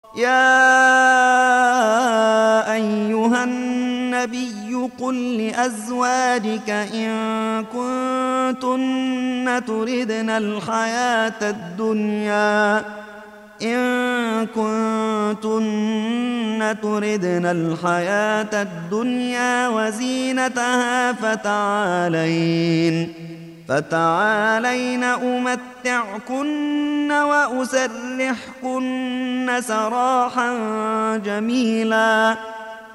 يا أيها النبي قل لأزواجك إن كنتن تردن الحياة الدنيا وزينتها فتعالين أمتعكن وأسرحكن سراحا جميلا